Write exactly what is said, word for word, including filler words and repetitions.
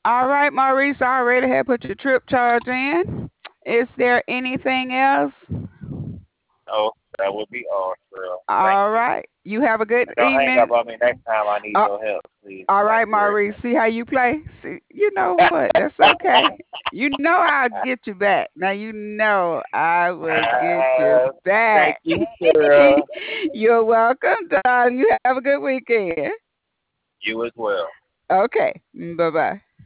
All right, Maurice, I already have put your trip charge in. Is there anything else? No, that would be all, girl. Thank All you. right. You have a good And don't hang up evening. on me next time I need Uh, your help, please. all Thank right, you very Maurice. See how you play? See, you know what? That's okay. You know I'll get you back. Now you know I will get you much. Uh, thank back. you, girl. You're welcome, darling. You have a good weekend. You as well. Okay. Bye bye.